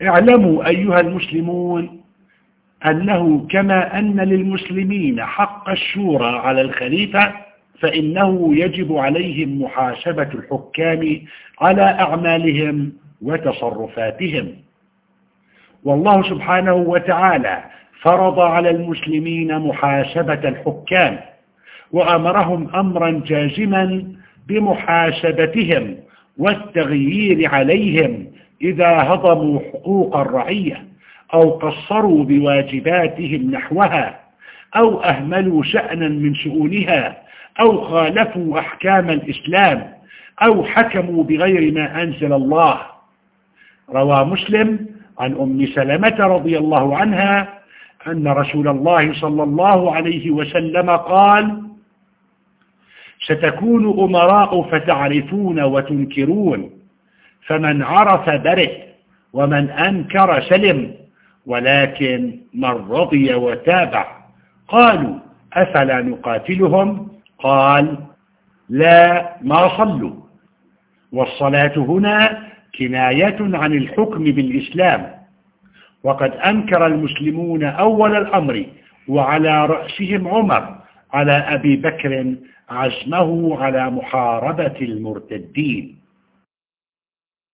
اعلموا أيها المسلمون أنه كما أن للمسلمين حق الشورى على الخليفة، فإنه يجب عليهم محاسبة الحكام على أعمالهم وتصرفاتهم. والله سبحانه وتعالى فرض على المسلمين محاسبة الحكام، وأمرهم أمرا جازما بمحاسبتهم والتغيير عليهم إذا هضموا حقوق الرعية أو قصروا بواجباتهم نحوها أو أهملوا شأنا من شؤونها أو خالفوا أحكام الإسلام أو حكموا بغير ما أنزل الله. روى مسلم عن أم سلمة رضي الله عنها أن رسول الله صلى الله عليه وسلم قال: ستكون أمراء فتعرفون وتنكرون، فمن عرف برئ ومن أنكر سلم، ولكن من رضي وتابع. قالوا: أفلا نقاتلهم؟ قال: لا، ما صلوا. والصلاة هنا كناية عن الحكم بالإسلام، وقد أنكر المسلمون أول الأمر وعلى رأسهم عمر على أبي بكر عزمه على محاربة المرتدين.